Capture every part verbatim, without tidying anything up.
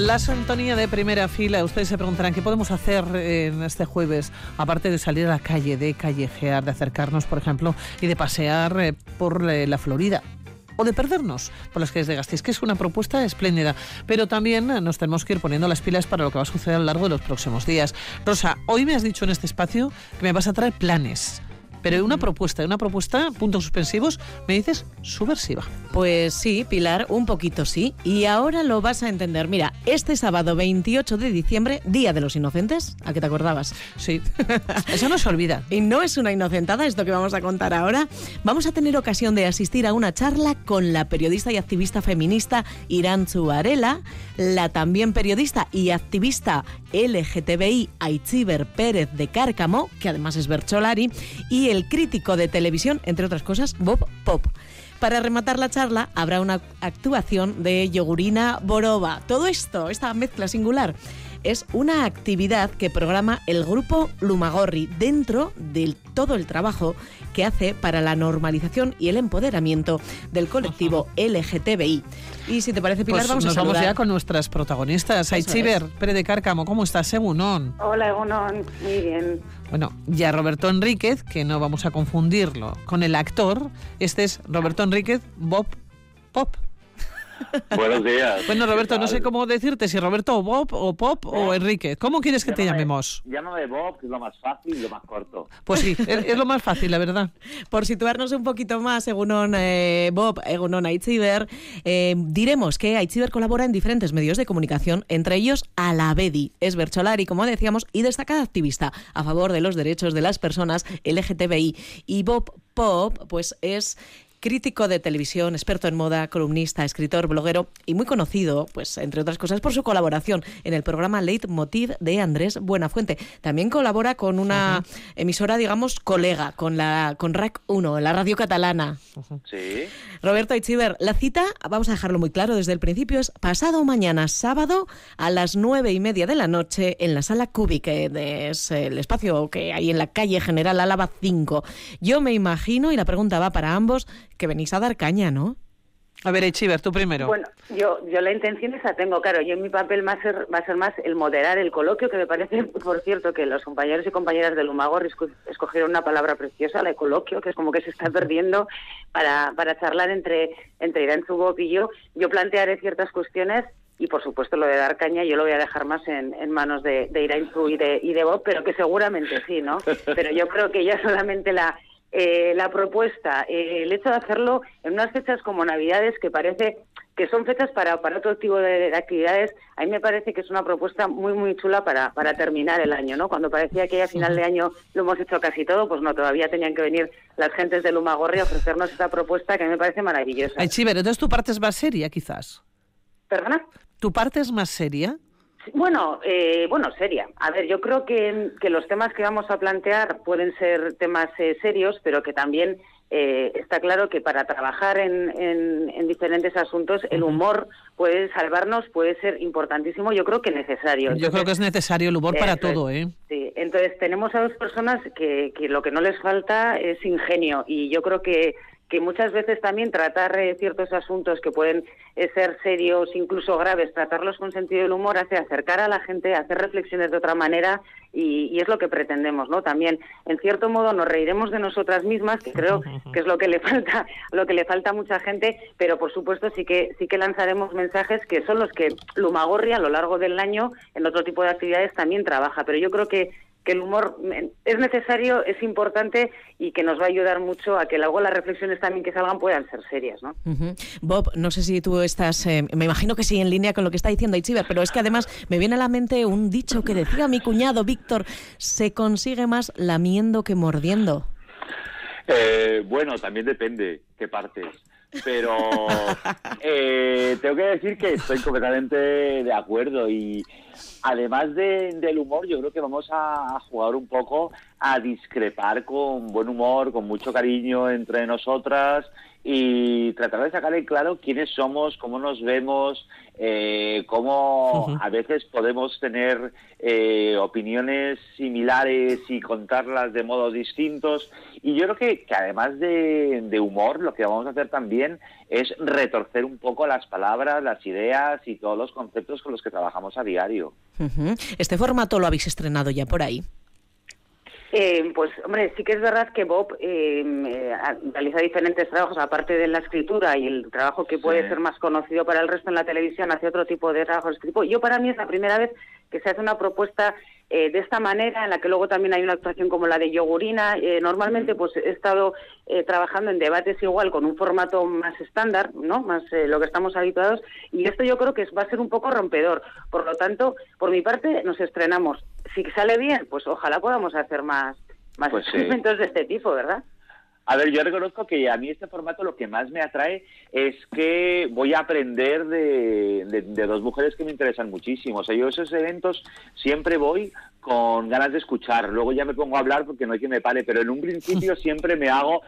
La sintonía de Primera Fila. Ustedes se preguntarán qué podemos hacer en este jueves, aparte de salir a la calle, de callejear, de acercarnos, por ejemplo, y de pasear eh, por eh, la Florida. O de perdernos por las calles de Gasteiz, que es una propuesta espléndida. Pero también nos tenemos que ir poniendo las pilas para lo que va a suceder a lo largo de los próximos días. Rosa, hoy me has dicho en este espacio que me vas a traer planes. Pero una propuesta, una propuesta, puntos suspensivos, me dices, subversiva. Pues sí, Pilar, un poquito sí. Y ahora lo vas a entender. Mira, este sábado veintiocho de diciembre, Día de los Inocentes, ¿a qué te acordabas? Sí, eso no se olvida. Y no es una inocentada esto que vamos a contar ahora. Vamos a tener ocasión de asistir a una charla con la periodista y activista feminista Irantzu Varela, la también periodista y activista L G T B I Aitziber Pérez de Cárcamo, que además es bertsolari, y el crítico de televisión, entre otras cosas, Bob Pop. Para rematar la charla habrá una actuación de Yogurina Boroba. Todo esto, esta mezcla singular, es una actividad que programa el grupo Lumagorri dentro de todo el trabajo que hace para la normalización y el empoderamiento del colectivo L G T B I. Y si te parece, Pilar, pues vamos nos a saludar. vamos ya con nuestras protagonistas. Aitziber Pérez de Cárcamo, ¿cómo estás? Egunon. Hola, Egunon. Muy bien. Bueno, ya Roberto Enríquez, que no vamos a confundirlo con el actor. Este es Roberto Enríquez, Bob Pop. Buenos días. Bueno, Roberto, no sé cómo decirte, si Roberto o Bob o Pop o Enríquez. ¿Cómo quieres que llámame, te llamemos? Llámame Bob, que es lo más fácil y lo más corto. Pues sí, es, es lo más fácil, la verdad. Por situarnos un poquito más, egunon eh, Bob, egunon Aitziber, eh, diremos que Aitziber colabora en diferentes medios de comunicación, entre ellos Alabedi. Es bertsolari, como decíamos, y destacada activista a favor de los derechos de las personas L G T B I. Y Bob Pop, pues es crítico de televisión, experto en moda, columnista, escritor, bloguero y muy conocido, pues entre otras cosas, por su colaboración en el programa Leitmotiv de Andrés Buenafuente. También colabora con una uh-huh. emisora, digamos, colega, con la con R A C uno, la radio catalana. Uh-huh. Sí. Roberto Aitziber, la cita, vamos a dejarlo muy claro desde el principio, es pasado mañana, sábado, a las nueve y media de la noche, en la Sala Cúbic, que es el espacio que hay en la calle General Álava cinco. Yo me imagino, y la pregunta va para ambos, que venís a dar caña, ¿no? A ver, Aitziber, tú primero. Bueno, yo yo la intención esa tengo, claro. Yo en mi papel va a ser, va a ser más el moderar el coloquio, que me parece, por cierto, que los compañeros y compañeras de Lumagorri escogieron una palabra preciosa, la de coloquio, que es como que se está perdiendo para para charlar entre, entre Irantzu, Bob y yo. Yo plantearé ciertas cuestiones y, por supuesto, lo de dar caña yo lo voy a dejar más en, en manos de, de Irantzu y de, y de Bob, pero que seguramente sí, ¿no? Pero yo creo que ya solamente la... Eh, la propuesta, eh, el hecho de hacerlo en unas fechas como Navidades, que parece que son fechas para, para otro tipo de, de actividades, a mí me parece que es una propuesta muy, muy chula para, para terminar el año, ¿no? Cuando parecía que ya a final de año lo hemos hecho casi todo, pues no, todavía tenían que venir las gentes de Lumagorri a ofrecernos esta propuesta que a mí me parece maravillosa. Aitziber, entonces tu parte es más seria, quizás. ¿Perdona? ¿Tu parte es más seria? Bueno, eh, bueno, seria. A ver, yo creo que, que los temas que vamos a plantear pueden ser temas eh, serios, pero que también eh, está claro que para trabajar en, en, en diferentes asuntos el humor puede salvarnos, puede ser importantísimo, yo creo que necesario. Entonces, yo creo que es necesario el humor para todo, ¿eh? Sí, entonces tenemos a dos personas que, que lo que no les falta es ingenio, y yo creo que que muchas veces también tratar eh, ciertos asuntos que pueden eh, ser serios, incluso graves, tratarlos con sentido del humor hace acercar a la gente, hacer reflexiones de otra manera, y, y es lo que pretendemos, ¿no? También, en cierto modo, nos reiremos de nosotras mismas, que creo que es lo que le falta, lo que le falta a mucha gente, pero por supuesto sí que sí que lanzaremos mensajes que son los que Lumagorri a lo largo del año en otro tipo de actividades también trabaja, pero yo creo que que el humor es necesario, es importante y que nos va a ayudar mucho a que luego las reflexiones también que salgan puedan ser serias, ¿no? Uh-huh. Bob, no sé si tú estás, eh, me imagino que sí, en línea con lo que está diciendo Aitziber, pero es que además me viene a la mente un dicho que decía mi cuñado Víctor: se consigue más lamiendo que mordiendo. Eh, bueno, también depende qué partes. Pero eh, tengo que decir que estoy completamente de acuerdo, y además de, del humor, yo creo que vamos a jugar un poco a discrepar con buen humor, con mucho cariño entre nosotras, y tratar de sacar en claro quiénes somos, cómo nos vemos, eh, cómo uh-huh. a veces podemos tener eh, opiniones similares y contarlas de modos distintos, Y yo creo que, que además de, de humor, lo que vamos a hacer también es retorcer un poco las palabras, las ideas y todos los conceptos con los que trabajamos a diario. Uh-huh. ¿Este formato lo habéis estrenado ya por ahí? Eh, pues, hombre, sí que es verdad que Bob eh, eh, realiza diferentes trabajos, aparte de la escritura y el trabajo que puede sí. ser más conocido para el resto en la televisión, hace otro tipo de trabajos de este tipo. Yo, para mí, es la primera vez que se hace una propuesta eh, de esta manera, en la que luego también hay una actuación como la de Yogurina. Eh, normalmente, pues, he estado eh, trabajando en debates igual, con un formato más estándar, ¿no?, más eh, lo que estamos habituados, y esto yo creo que va a ser un poco rompedor. Por lo tanto, por mi parte, nos estrenamos. Si sale bien, pues ojalá podamos hacer más, más pues experimentos sí. de este tipo, ¿verdad? A ver, yo reconozco que a mí este formato lo que más me atrae es que voy a aprender de, de, de dos mujeres que me interesan muchísimo. O sea, yo a esos eventos siempre voy con ganas de escuchar. Luego ya me pongo a hablar porque no hay quien me pare, pero en un principio siempre me hago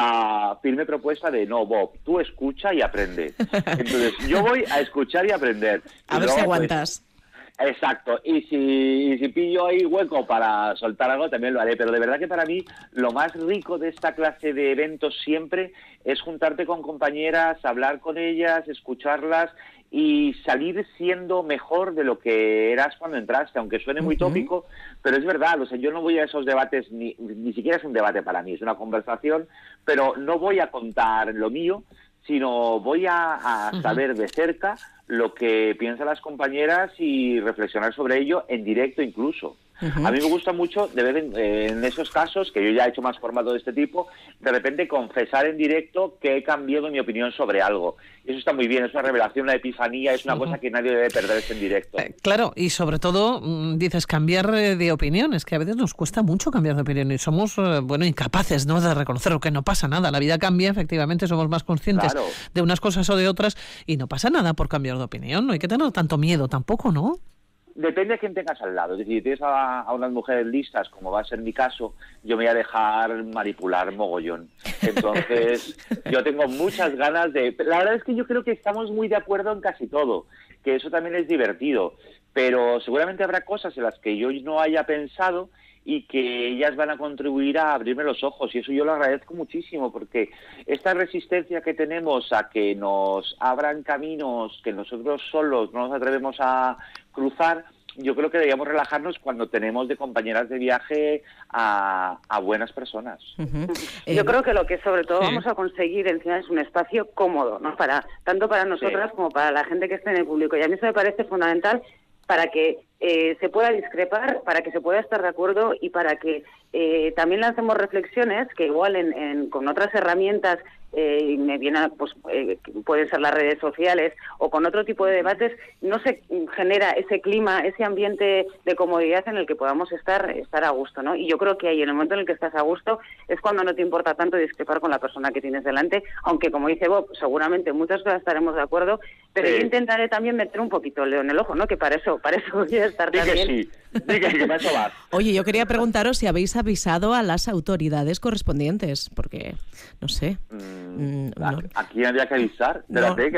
la firme propuesta de no, Bob, tú escucha y aprende. Entonces, yo voy a escuchar y aprender. A y ver luego, si aguantas. Pues, exacto, y si, y si pillo ahí hueco para soltar algo también lo haré, pero de verdad que para mí lo más rico de esta clase de eventos siempre es juntarte con compañeras, hablar con ellas, escucharlas y salir siendo mejor de lo que eras cuando entraste, aunque suene muy uh-huh. tópico, pero es verdad, o sea, yo no voy a esos debates, ni, ni siquiera es un debate para mí, es una conversación, pero no voy a contar lo mío, sino voy a, a saber de cerca lo que piensan las compañeras y reflexionar sobre ello en directo incluso. Uh-huh. A mí me gusta mucho, de vez en, eh, en esos casos, que yo ya he hecho más formato de este tipo, de repente confesar en directo que he cambiado mi opinión sobre algo. Y eso está muy bien, es una revelación, una epifanía, es una uh-huh. cosa que nadie debe perderse en directo. Eh, claro, y sobre todo, dices, cambiar de opinión, es que a veces nos cuesta mucho cambiar de opinión y somos, eh, bueno, incapaces, ¿no?, de reconocer que no pasa nada. La vida cambia, efectivamente, somos más conscientes claro. de unas cosas o de otras y no pasa nada por cambiar de opinión. No hay que tener tanto miedo tampoco, ¿no? Depende de quién tengas al lado. Es decir, si tienes a, a unas mujeres listas, como va a ser mi caso, yo me voy a dejar manipular mogollón. Entonces, yo tengo muchas ganas de... La verdad es que yo creo que estamos muy de acuerdo en casi todo, que eso también es divertido. Pero seguramente habrá cosas en las que yo no haya pensado y que ellas van a contribuir a abrirme los ojos, y eso yo lo agradezco muchísimo, porque esta resistencia que tenemos a que nos abran caminos que nosotros solos no nos atrevemos a cruzar, yo creo que deberíamos relajarnos cuando tenemos de compañeras de viaje a, a buenas personas. Uh-huh. Yo eh, creo que lo que sobre todo sí. vamos a conseguir encima es un espacio cómodo, ¿no?, para tanto para nosotras sí. como para la gente que esté en el público, y a mí eso me parece fundamental para que eh, se pueda discrepar, para que se pueda estar de acuerdo y para que eh, también lancemos reflexiones que igual en, en, con otras herramientas, eh, me viene, pues eh, pueden ser las redes sociales o con otro tipo de debates, no se genera ese clima, ese ambiente de comodidad en el que podamos estar estar a gusto, ¿no? Y yo creo que ahí, en el momento en el que estás a gusto, es cuando no te importa tanto discrepar con la persona que tienes delante, aunque, como dice Bob, seguramente en muchas cosas estaremos de acuerdo, pero sí. yo intentaré también meter un poquito el dedo en el ojo, ¿no?, que para eso, para eso voy a estar Diga también. Sí. Diga que para eso va. Oye, yo quería preguntaros si habéis avisado a las autoridades correspondientes, porque, no sé... Mm. Mm, no. ¿A quién había que avisar? No. Que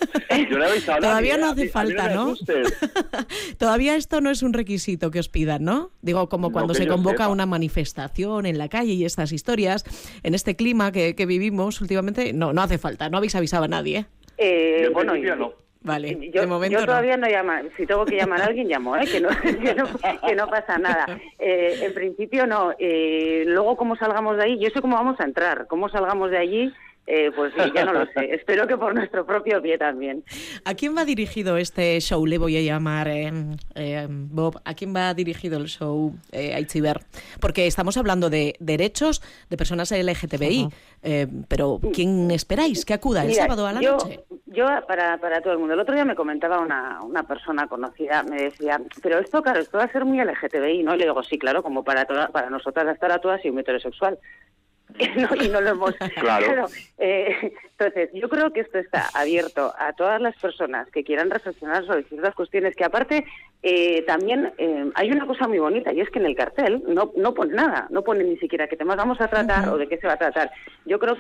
yo no he avisado a Todavía nadie, no hace a falta, no ¿no? Todavía esto no es un requisito que os pidan, ¿no? Digo, como cuando no se convoca sepa. una manifestación en la calle y estas historias, en este clima que, que vivimos últimamente, no, no hace falta, no habéis avisado a nadie, ¿eh? Eh, Yo bueno, yo no. Vale, yo, de momento yo todavía no. no llamo, si tengo que llamar a alguien llamo, ¿eh? que, no, que, no, que no pasa nada. Eh, en principio no, eh, luego cómo salgamos de ahí, yo sé cómo vamos a entrar, cómo salgamos de allí, eh, pues sí, ya no lo sé, espero que por nuestro propio pie también. ¿A quién va dirigido este show? Le voy a llamar, eh, eh, Bob, ¿a quién va dirigido el show eh, Aitziber? Porque estamos hablando de derechos de personas L G T B I, uh-huh. eh, pero ¿quién esperáis que acuda el Mira, sábado a la yo, noche? Yo, para, para todo el mundo, el otro día me comentaba una, una persona conocida, me decía, pero esto, claro, esto va a ser muy L G T B I, ¿no? Y le digo, sí, claro, como para toda, para nosotras estar a todas y un heterosexual. No, y no lo hemos... Claro. Pero, eh, entonces, yo creo que esto está abierto a todas las personas que quieran reflexionar sobre ciertas cuestiones, que aparte eh, también eh, hay una cosa muy bonita, y es que en el cartel no, no pone nada, no pone ni siquiera qué temas vamos a tratar uh-huh. o de qué se va a tratar. Yo creo que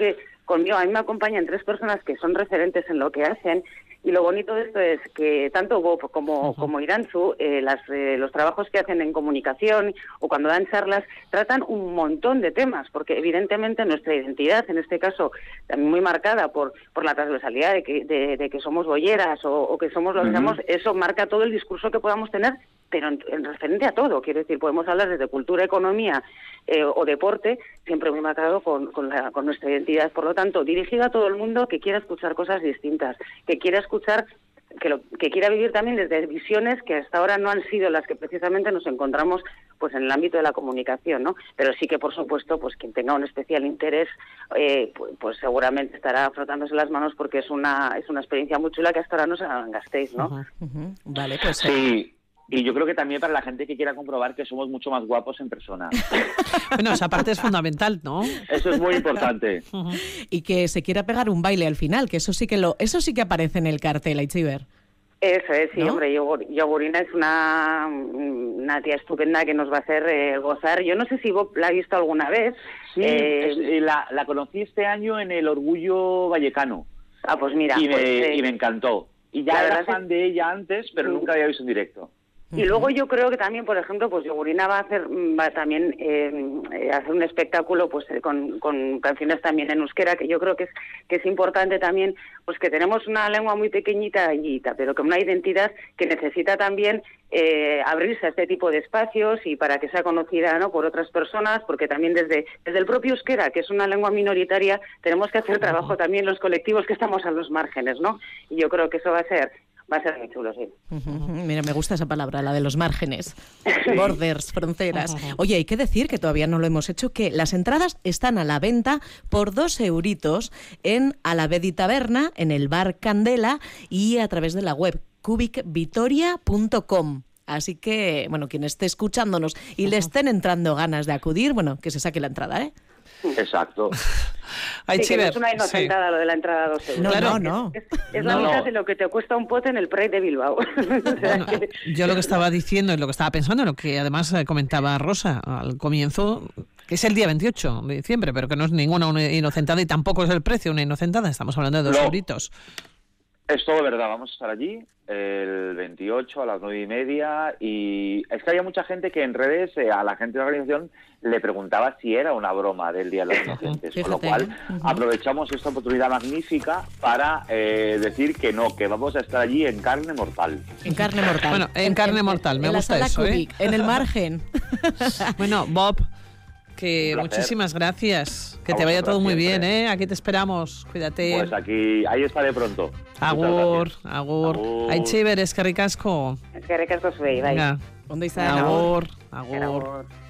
conmigo, a mí me acompañan tres personas que son referentes en lo que hacen. Y lo bonito de esto es que tanto Bob como, uh-huh. como Irantzu, eh, las, eh, los trabajos que hacen en comunicación o cuando dan charlas, tratan un montón de temas, porque evidentemente nuestra identidad, en este caso, también muy marcada por, por la transversalidad de que, de, de que somos bolleras o, o que somos lo que somos, uh-huh. eso marca todo el discurso que podamos tener, pero en, en referente a todo. Quiero decir, podemos hablar desde cultura, economía eh, o deporte, siempre muy marcado con, con, la, con nuestra identidad. Por lo tanto, dirigido a todo el mundo que quiera escuchar cosas distintas, que quiera escuchar, que, lo, que quiera vivir también desde visiones que hasta ahora no han sido las que precisamente nos encontramos pues en el ámbito de la comunicación, ¿no? Pero sí que, por supuesto, pues quien tenga un especial interés, eh, pues, pues seguramente estará frotándose las manos porque es una es una experiencia muy chula que hasta ahora no se la gastéis, ¿no? Uh-huh, uh-huh. Vale, pues sí. Y yo creo que también para la gente que quiera comprobar que somos mucho más guapos en persona. Bueno, esa parte es fundamental, ¿no? Eso es muy importante. Uh-huh. Y que se quiera pegar un baile al final, que eso sí que lo, eso sí que aparece en el cartel, Aitziber. Eso es, sí, ¿no? Hombre, Yogurina es una, una tía estupenda que nos va a hacer eh, gozar. Yo no sé si Bob la ha visto alguna vez. Sí, eh, es, eh, la, la conocí este año en el Orgullo Vallecano. Ah, pues mira. Y me, pues, eh, y me encantó. Y ya era fan es... de ella antes, pero sí. nunca había visto en directo. Y luego yo creo que también, por ejemplo, pues Yogurina va a hacer va también eh, hacer un espectáculo pues con, con canciones también en euskera, que yo creo que es que es importante también, pues que tenemos una lengua muy pequeñita, pero con una identidad que necesita también eh, abrirse a este tipo de espacios y para que sea conocida, ¿no?, por otras personas, porque también desde desde el propio euskera, que es una lengua minoritaria, tenemos que hacer trabajo también los colectivos que estamos a los márgenes, ¿no? Y yo creo que eso va a ser Va a ser muy chulo, sí. Uh-huh. Mira, me gusta esa palabra, la de los márgenes. Borders, fronteras. Oye, hay que decir que todavía no lo hemos hecho, que las entradas están a la venta por dos euritos en Alavedi Taberna, en el bar Candela y a través de la web cubic vitoria punto com. Así que, bueno, quien esté escuchándonos y le estén entrando ganas de acudir, bueno, que se saque la entrada, ¿eh? Exacto. Sí, que no es una inocentada sí. lo de la entrada a dos euros. No, claro, no. Es, es, es la no. mitad de lo que te cuesta un pote en el Pride de Bilbao. O sea, bueno, que... Yo lo que estaba diciendo y lo que estaba pensando, lo que además comentaba Rosa al comienzo, que es el día veintiocho de diciembre, pero que no es ninguna inocentada y tampoco es el precio una inocentada. Estamos hablando de dos no. euritos. Es todo verdad, vamos a estar allí el veintiocho a las nueve y media y es que había mucha gente que en redes eh, a la gente de la organización le preguntaba si era una broma del Día de los Inocentes, con lo cual uh-huh. aprovechamos esta oportunidad magnífica para eh, decir que no, que vamos a estar allí en carne mortal. En carne mortal. Bueno, en, en carne mortal, me en gusta la eso, Cubic, ¿eh? En el margen. Bueno, Bob, que muchísimas gracias. Que te vaya todo muy bien, ¿eh? Aquí te esperamos. Cuídate. Pues aquí, ahí estaré pronto. Agur, agur. Aitziber, eskerrik asko. Eskerrik asko zuei, bai. Venga. Ondo izan. Agur, agur. Agur.